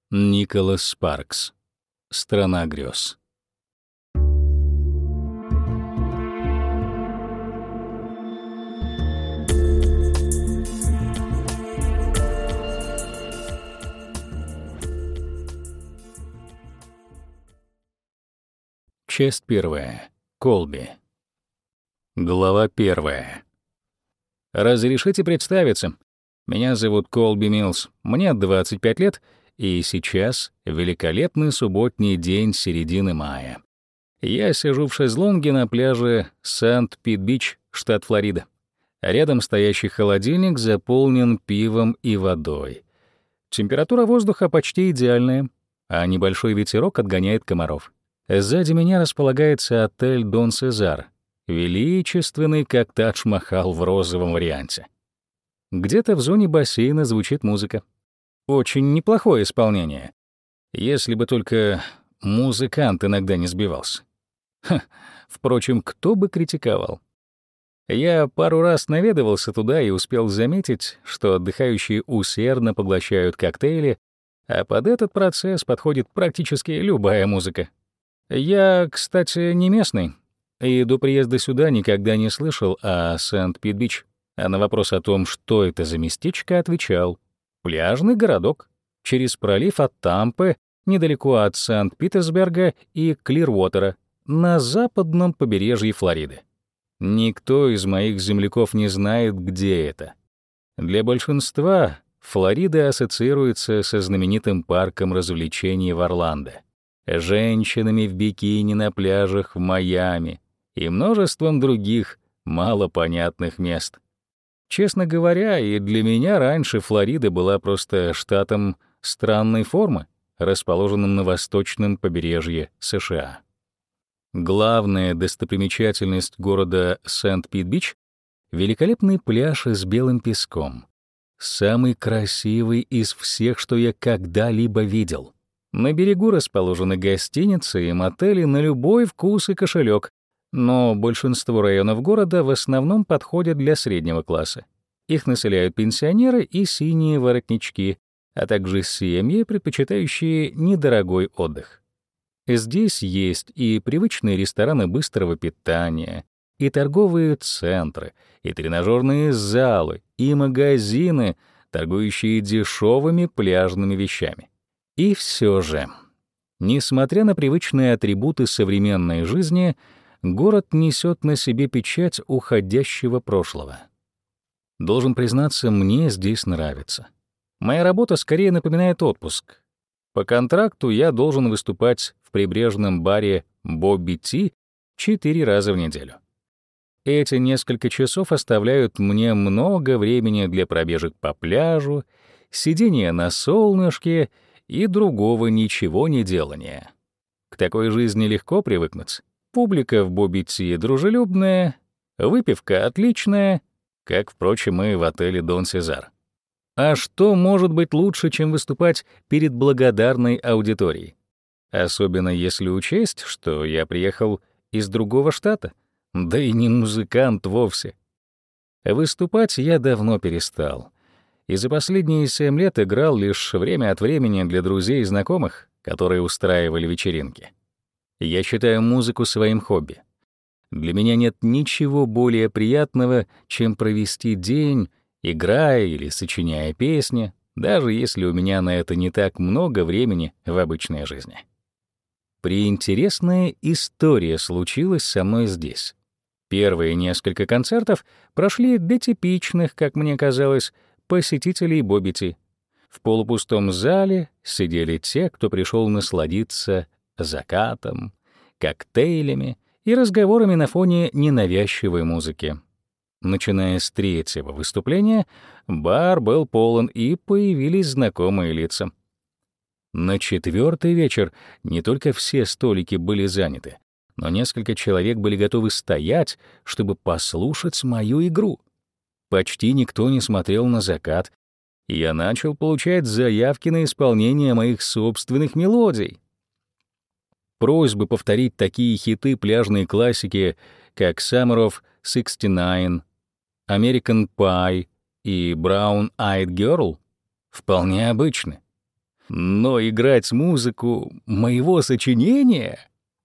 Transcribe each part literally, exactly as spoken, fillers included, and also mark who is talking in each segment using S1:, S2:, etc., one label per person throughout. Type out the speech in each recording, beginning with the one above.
S1: Николас Спаркс. Страна грез. Часть первая. Колби. Глава первая. Разрешите представиться. Меня зовут Колби Милс. Мне двадцать пять лет, и сейчас великолепный субботний день середины мая. Я сижу в шезлонге на пляже Сент-Пит-Бич, штат Флорида. Рядом стоящий холодильник заполнен пивом и водой. Температура воздуха почти идеальная, а небольшой ветерок отгоняет комаров. Сзади меня располагается отель «Дон Сезар», величественный, как Тадж-Махал в розовом варианте. Где-то в зоне бассейна звучит музыка. Очень неплохое исполнение, если бы только музыкант иногда не сбивался. Ха, впрочем, кто бы критиковал? Я пару раз наведывался туда и успел заметить, что отдыхающие усердно поглощают коктейли, а под этот процесс подходит практически любая музыка. Я, кстати, не местный, и до приезда сюда никогда не слышал о Сент-Пит-Бич, а на вопрос о том, что это за местечко, отвечал: пляжный городок, через пролив от Тампы, недалеко от Санкт-Петербурга и Клирвотера, на западном побережье Флориды. Никто из моих земляков не знает, где это. Для большинства Флорида ассоциируется со знаменитым парком развлечений в Орландо, женщинами в бикини на пляжах в Майами и множеством других малопонятных мест. Честно говоря, и для меня раньше Флорида была просто штатом странной формы, расположенным на восточном побережье США. Главная достопримечательность города Сент-Пит-Бич — великолепный пляж с белым песком, самый красивый из всех, что я когда-либо видел. На берегу расположены гостиницы и мотели на любой вкус и кошелек, но большинство районов города в основном подходят для среднего класса. Их населяют пенсионеры и синие воротнички, а также семьи, предпочитающие недорогой отдых. Здесь есть и привычные рестораны быстрого питания, и торговые центры, и тренажерные залы, и магазины, торгующие дешевыми пляжными вещами. И все же, несмотря на привычные атрибуты современной жизни, город несет на себе печать уходящего прошлого. Должен признаться, мне здесь нравится. Моя работа скорее напоминает отпуск. По контракту я должен выступать в прибрежном баре «Бобби Ти» четыре раза в неделю. Эти несколько часов оставляют мне много времени для пробежек по пляжу, сидения на солнышке и другого ничего не делания. К такой жизни легко привыкнуть. Публика в Бобби Ти дружелюбная, выпивка отличная, как, впрочем, и в отеле «Дон Сезар». А что может быть лучше, чем выступать перед благодарной аудиторией? Особенно если учесть, что я приехал из другого штата, да и не музыкант вовсе. Выступать я давно перестал, и за последние семь лет играл лишь время от времени для друзей и знакомых, которые устраивали вечеринки. Я считаю музыку своим хобби. Для меня нет ничего более приятного, чем провести день, играя или сочиняя песни, даже если у меня на это не так много времени в обычной жизни. Приинтересная история случилась со мной здесь. Первые несколько концертов прошли для типичных, как мне казалось, посетителей Бобби Ти. В полупустом зале сидели те, кто пришел насладиться закатом, коктейлями и разговорами на фоне ненавязчивой музыки. Начиная с третьего выступления, бар был полон, и появились знакомые лица. На четвертый вечер не только все столики были заняты, но несколько человек были готовы стоять, чтобы послушать мою игру. Почти никто не смотрел на закат, и я начал получать заявки на исполнение моих собственных мелодий. Просьбы повторить такие хиты пляжной классики, как «Summer of шестьдесят девять», «American Pie» и «Brown Eyed Girl» вполне обычны. Но играть музыку моего сочинения?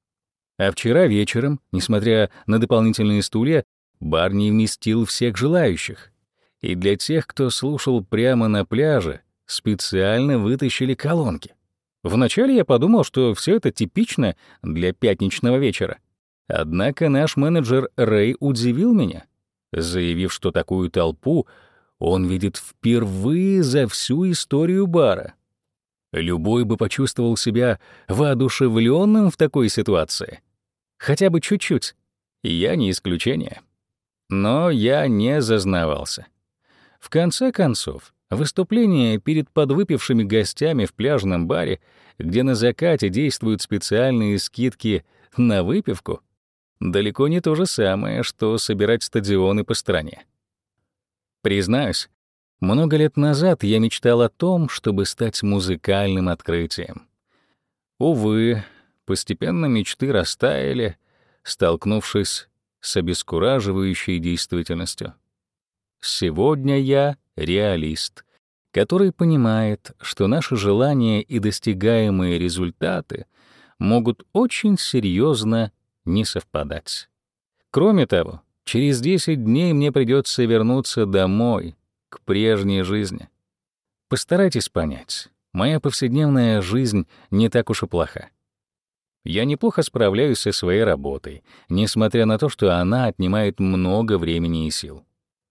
S1: А вчера вечером, несмотря на дополнительные стулья, бар не вместил всех желающих. И для тех, кто слушал прямо на пляже, специально вытащили колонки. Вначале я подумал, что все это типично для пятничного вечера. Однако наш менеджер Рэй удивил меня, заявив, что такую толпу он видит впервые за всю историю бара. Любой бы почувствовал себя воодушевленным в такой ситуации. Хотя бы чуть-чуть. Я не исключение. Но я не зазнавался. В конце концов, выступление перед подвыпившими гостями в пляжном баре, где на закате действуют специальные скидки на выпивку, далеко не то же самое, что собирать стадионы по стране. Признаюсь, много лет назад я мечтал о том, чтобы стать музыкальным открытием. Увы, постепенно мечты растаяли, столкнувшись с обескураживающей действительностью. Сегодня я реалист, который понимает, что наши желания и достигаемые результаты могут очень серьезно не совпадать. Кроме того, через десять дней мне придется вернуться домой, к прежней жизни. Постарайтесь понять, моя повседневная жизнь не так уж и плоха. Я неплохо справляюсь со своей работой, несмотря на то, что она отнимает много времени и сил.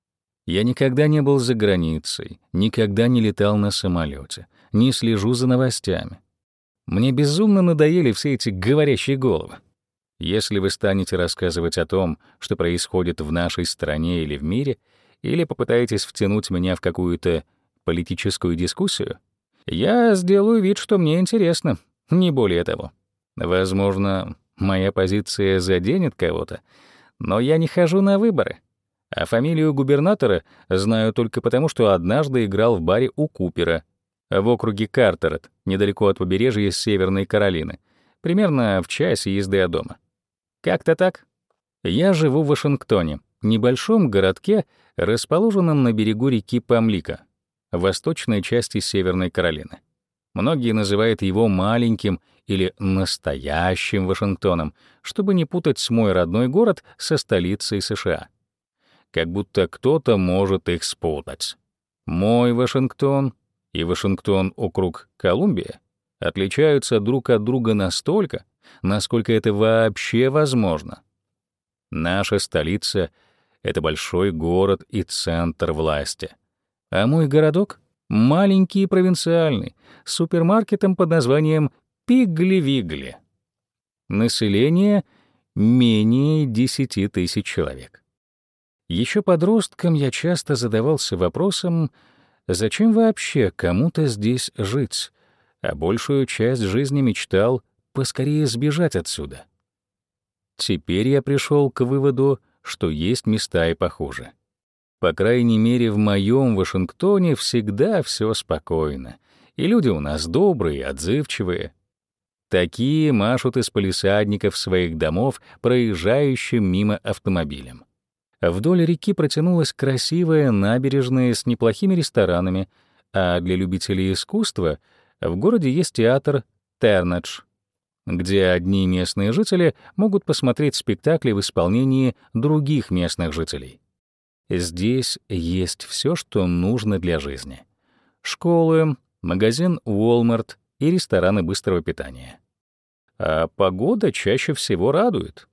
S1: Я никогда не был за границей, никогда не летал на самолете, не слежу за новостями. Мне безумно надоели все эти говорящие головы. Если вы станете рассказывать о том, что происходит в нашей стране или в мире, или попытаетесь втянуть меня в какую-то политическую дискуссию, я сделаю вид, что мне интересно, не более того. Возможно, моя позиция заденет кого-то, но я не хожу на выборы. А фамилию губернатора знаю только потому, что однажды играл в баре у Купера в округе Картерет, недалеко от побережья Северной Каролины, примерно в часе езды от дома. Как-то так. Я живу в Вашингтоне, небольшом городке, расположенном на берегу реки Памлика, в восточной части Северной Каролины. Многие называют его маленьким или настоящим Вашингтоном, чтобы не путать мой родной город со столицей США. Как будто кто-то может их спутать. Мой Вашингтон и Вашингтон округ Колумбия отличаются друг от друга настолько, насколько это вообще возможно. Наша столица — это большой город и центр власти. А мой городок — маленький и провинциальный, с супермаркетом под названием Пигли-Вигли. Население — менее десяти тысяч человек. Еще подростком я часто задавался вопросом, зачем вообще кому-то здесь жить, а большую часть жизни мечтал поскорее сбежать отсюда. Теперь я пришел к выводу, что есть места и похуже. По крайней мере, в моем Вашингтоне всегда все спокойно, и люди у нас добрые, отзывчивые. Такие машут из палисадников своих домов проезжающим мимо автомобилем. Вдоль реки протянулась красивая набережная с неплохими ресторанами, а для любителей искусства в городе есть театр Тернедж, где одни местные жители могут посмотреть спектакли в исполнении других местных жителей. Здесь есть все, что нужно для жизни. Школы, магазин Walmart и рестораны быстрого питания. А погода чаще всего радует.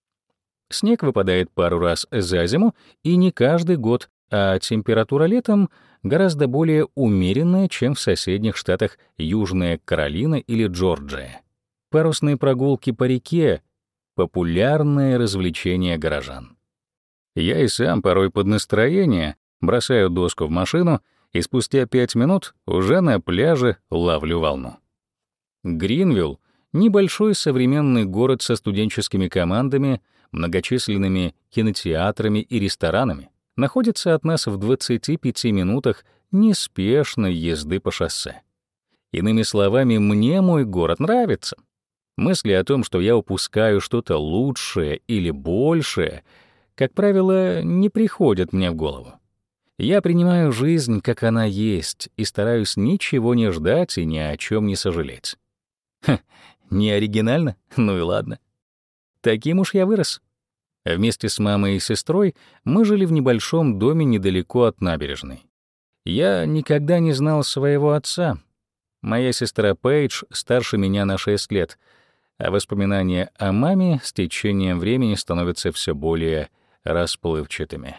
S1: Снег выпадает пару раз за зиму, и не каждый год, а температура летом гораздо более умеренная, чем в соседних штатах Южная Каролина или Джорджия. Парусные прогулки по реке — популярное развлечение горожан. Я и сам порой под настроение бросаю доску в машину, и спустя пять минут уже на пляже ловлю волну. Гринвилл — небольшой современный город со студенческими командами, многочисленными кинотеатрами и ресторанами, находится от нас в двадцати пяти минутах неспешной езды по шоссе. Иными словами, мне мой город нравится. Мысли о том, что я упускаю что-то лучшее или большее, как правило, не приходят мне в голову. Я принимаю жизнь, как она есть, и стараюсь ничего не ждать и ни о чем не сожалеть. Ха, не оригинально? Ну и ладно. Таким уж я вырос. Вместе с мамой и сестрой мы жили в небольшом доме недалеко от набережной. Я никогда не знал своего отца. Моя сестра Пейдж старше меня на шесть лет, а воспоминания о маме с течением времени становятся все более расплывчатыми.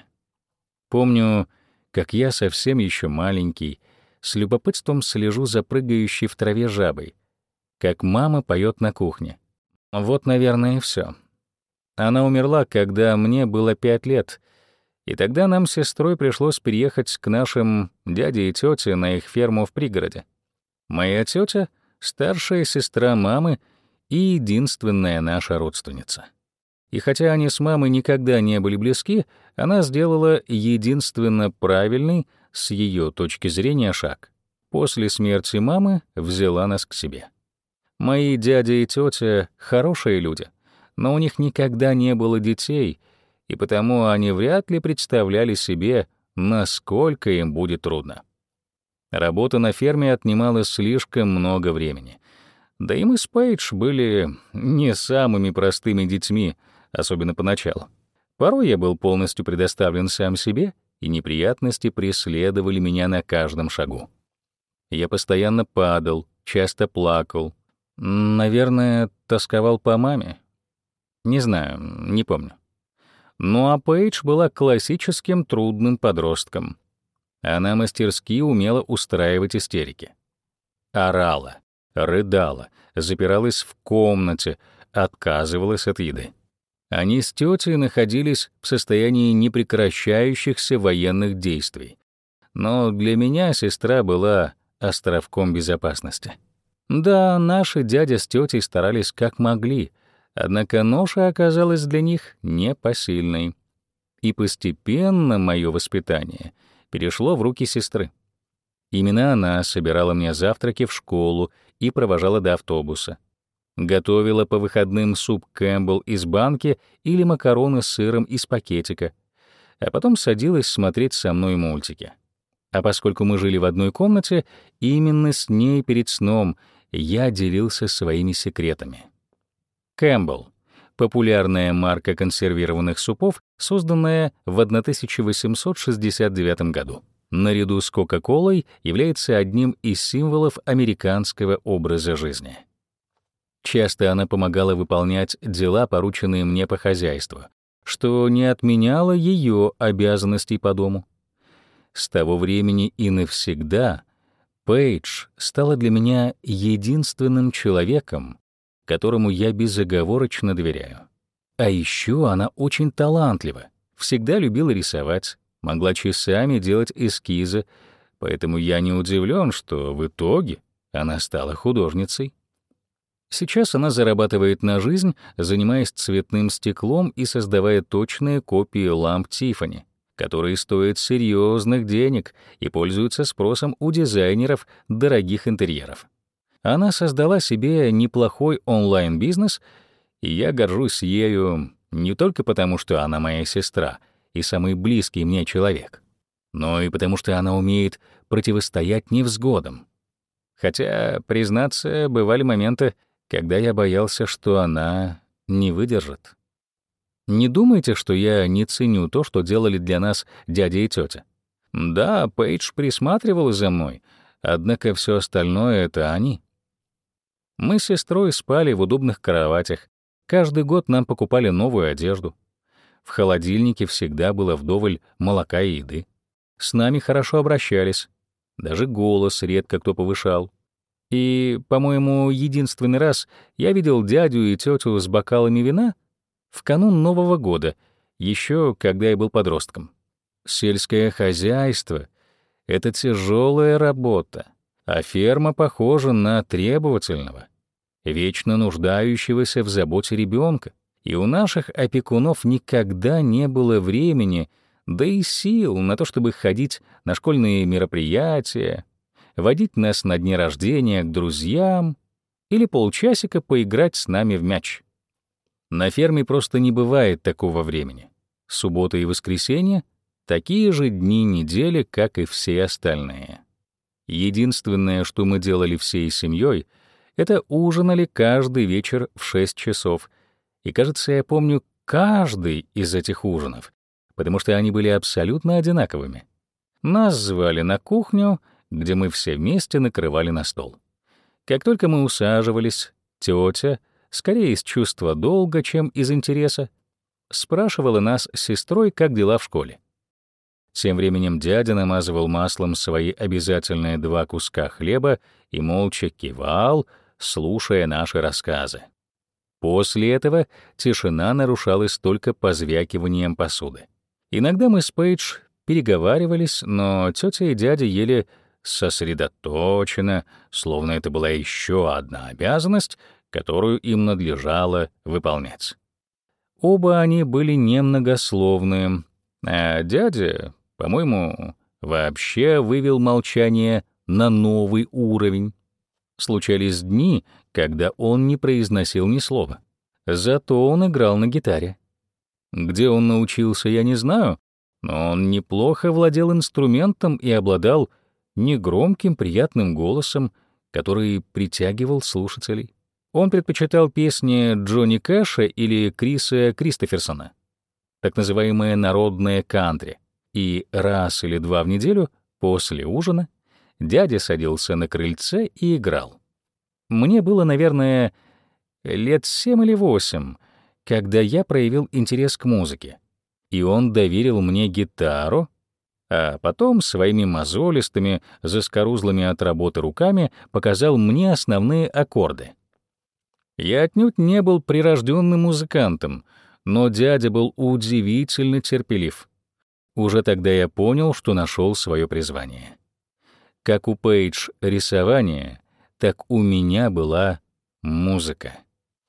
S1: Помню, как я совсем еще маленький, с любопытством слежу за прыгающей в траве жабой, как мама поет на кухне. Вот, наверное, и все. Она умерла, когда мне было пять лет, и тогда нам с сестрой пришлось переехать к нашим дяде и тете на их ферму в пригороде. Моя тетя — старшая сестра мамы и единственная наша родственница. И хотя они с мамой никогда не были близки, она сделала единственно правильный с ее точки зрения шаг. После смерти мамы взяла нас к себе. Мои дядя и тетя — хорошие люди, но у них никогда не было детей, и потому они вряд ли представляли себе, насколько им будет трудно. Работа на ферме отнимала слишком много времени. Да и мы с Пейдж были не самыми простыми детьми, особенно поначалу. Порой я был полностью предоставлен сам себе, и неприятности преследовали меня на каждом шагу. Я постоянно падал, часто плакал. Наверное, тосковал по маме. Не знаю, не помню. Ну а Пейдж была классическим трудным подростком. Она мастерски умела устраивать истерики. Орала, рыдала, запиралась в комнате, отказывалась от еды. Они с тетей находились в состоянии непрекращающихся военных действий. Но для меня сестра была островком безопасности. Да, наши дядя с тетей старались как могли, однако ноша оказалась для них непосильной. И постепенно мое воспитание перешло в руки сестры. Именно она собирала мне завтраки в школу и провожала до автобуса. Готовила по выходным суп Кэмпбелл из банки или макароны с сыром из пакетика, а потом садилась смотреть со мной мультики. А поскольку мы жили в одной комнате, именно с ней перед сном я делился своими секретами. Кэмпбелл — популярная марка консервированных супов, созданная в тысяча восемьсот шестьдесят девятом году. Наряду с Кока-Колой является одним из символов американского образа жизни. Часто она помогала выполнять дела, порученные мне по хозяйству, что не отменяло ее обязанностей по дому. С того времени и навсегда Пейдж стала для меня единственным человеком, которому я безоговорочно доверяю. А еще она очень талантлива, всегда любила рисовать, могла часами делать эскизы, поэтому я не удивлен, что в итоге она стала художницей. Сейчас она зарабатывает на жизнь, занимаясь цветным стеклом и создавая точные копии ламп Тиффани, которые стоят серьезных денег и пользуются спросом у дизайнеров дорогих интерьеров. Она создала себе неплохой онлайн-бизнес, и я горжусь ею не только потому, что она моя сестра и самый близкий мне человек, но и потому, что она умеет противостоять невзгодам. Хотя, признаться, бывали моменты, когда я боялся, что она не выдержит. Не думайте, что я не ценю то, что делали для нас дядя и тетя. Да, Пейдж присматривала за мной, однако все остальное — это они. Мы с сестрой спали в удобных кроватях. Каждый год нам покупали новую одежду. В холодильнике всегда было вдоволь молока и еды. С нами хорошо обращались. Даже голос редко кто повышал. И, по-моему, единственный раз я видел дядю и тетю с бокалами вина в канун Нового года, еще когда я был подростком. Сельское хозяйство — это тяжелая работа, а ферма похожа на требовательного, вечно нуждающегося в заботе ребенка. И у наших опекунов никогда не было времени, да и сил на то, чтобы ходить на школьные мероприятия, водить нас на дни рождения к друзьям или полчасика поиграть с нами в мяч. На ферме просто не бывает такого времени. Суббота и воскресенье Такие же дни недели, как и все остальные. Единственное, что мы делали всей семьей, это ужинали каждый вечер в шесть часов. И, кажется, я помню каждый из этих ужинов, потому что они были абсолютно одинаковыми. Нас звали на кухню, где мы все вместе накрывали на стол. Как только мы усаживались, тетя, скорее из чувства долга, чем из интереса, спрашивала нас с сестрой, как дела в школе. Тем временем дядя намазывал маслом свои обязательные два куска хлеба и молча кивал, слушая наши рассказы. После этого тишина нарушалась только позвякиванием посуды. Иногда мы с Пейдж переговаривались, но тетя и дядя ели сосредоточенно, словно это была еще одна обязанность, которую им надлежало выполнять. Оба они были немногословны, а дядя, по-моему, вообще вывел молчание на новый уровень. Случались дни, когда он не произносил ни слова. Зато он играл на гитаре. Где он научился, я не знаю, но он неплохо владел инструментом и обладал негромким, приятным голосом, который притягивал слушателей. Он предпочитал песни Джонни Кэша или Криса Кристоферсона, так называемое народное кантри. И раз или два в неделю после ужина дядя садился на крыльце и играл. Мне было, наверное, лет семь или восемь, когда я проявил интерес к музыке, и он доверил мне гитару, а потом своими мозолистыми, заскорузлыми от работы руками показал мне основные аккорды. Я отнюдь не был прирожденным музыкантом, но дядя был удивительно терпелив. Уже тогда я понял, что нашел свое призвание. Как у Пейдж рисование, так у меня была музыка.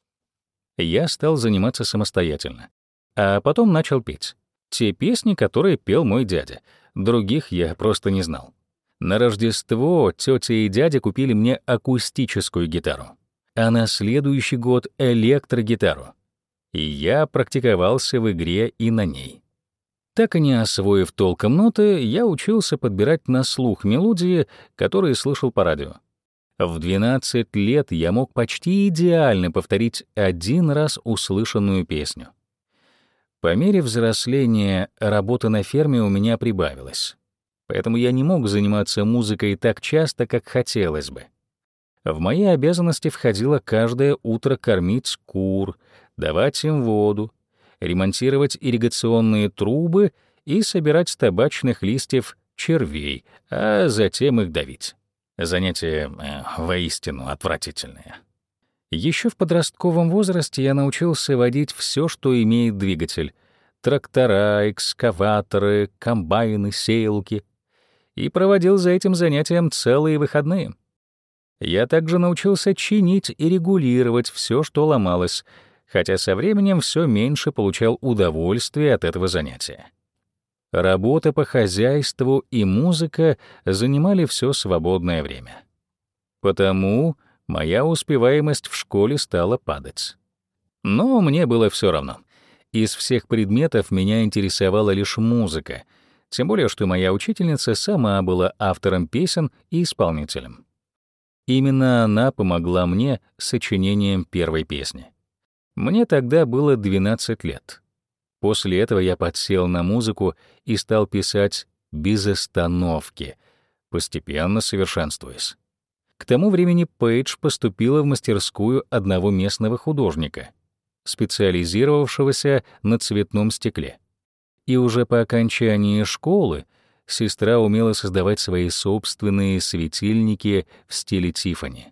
S1: Я стал заниматься самостоятельно, а потом начал петь. Те песни, которые пел мой дядя. Других я просто не знал. На Рождество тетя и дядя купили мне акустическую гитару, а на следующий год — электрогитару. И я практиковался в игре и на ней. Так и не освоив толком ноты, я учился подбирать на слух мелодии, которые слышал по радио. В двенадцать лет я мог почти идеально повторить один раз услышанную песню. По мере взросления работа на ферме у меня прибавилась, поэтому я не мог заниматься музыкой так часто, как хотелось бы. В мои обязанности входило каждое утро кормить кур, давать им воду, ремонтировать ирригационные трубы и собирать с табачных листьев червей, а затем их давить. Занятие э, воистину отвратительное. Еще в подростковом возрасте я научился водить все, что имеет двигатель: трактора, экскаваторы, комбайны, сеялки, и проводил за этим занятием целые выходные. Я также научился чинить и регулировать все, что ломалось, хотя со временем все меньше получал удовольствия от этого занятия. Работа по хозяйству и музыка занимали все свободное время. Потому моя успеваемость в школе стала падать. Но мне было все равно. Из всех предметов меня интересовала лишь музыка, тем более что моя учительница сама была автором песен и исполнителем. Именно она помогла мне с сочинением первой песни. Мне тогда было двенадцать лет. После этого я подсел на музыку и стал писать без остановки, постепенно совершенствуясь. К тому времени Пейдж поступила в мастерскую одного местного художника, специализировавшегося на цветном стекле. И уже по окончании школы сестра умела создавать свои собственные светильники в стиле Тиффани.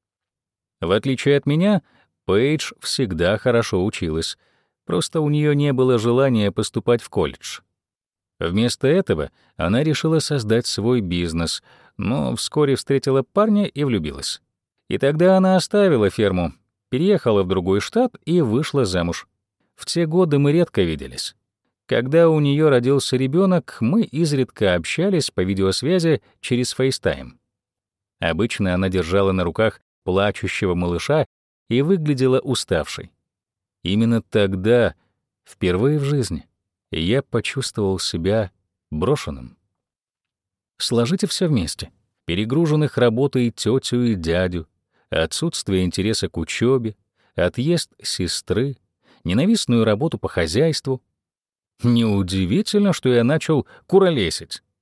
S1: В отличие от меня, Пейдж всегда хорошо училась, просто у нее не было желания поступать в колледж. Вместо этого она решила создать свой бизнес, но вскоре встретила парня и влюбилась. И тогда она оставила ферму, переехала в другой штат и вышла замуж. В те годы мы редко виделись. Когда у нее родился ребенок, мы изредка общались по видеосвязи через FaceTime. Обычно она держала на руках плачущего малыша и выглядела уставшей. Именно тогда, впервые в жизни, я почувствовал себя брошенным. Сложите все вместе. Перегруженных работой тетю и дядю, отсутствие интереса к учебе, отъезд сестры, ненавистную работу по хозяйству. Неудивительно, что я начал куролесить.